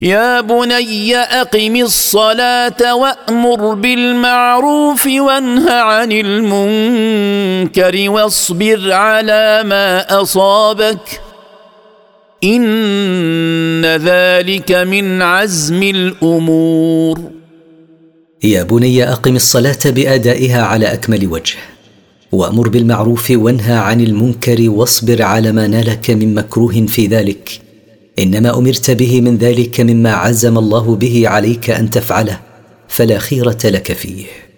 يا بني أقم الصلاة وأمر بالمعروف وانه عن المنكر واصبر على ما أصابك إن ذلك من عزم الأمور. يا بني أقم الصلاة بأدائها على أكمل وجه، وأمر بالمعروف وانهى عن المنكر واصبر على ما نالك من مكروه في ذلك، إنما أمرت به من ذلك مما عزم الله به عليك أن تفعله، فلا خيرة لك فيه.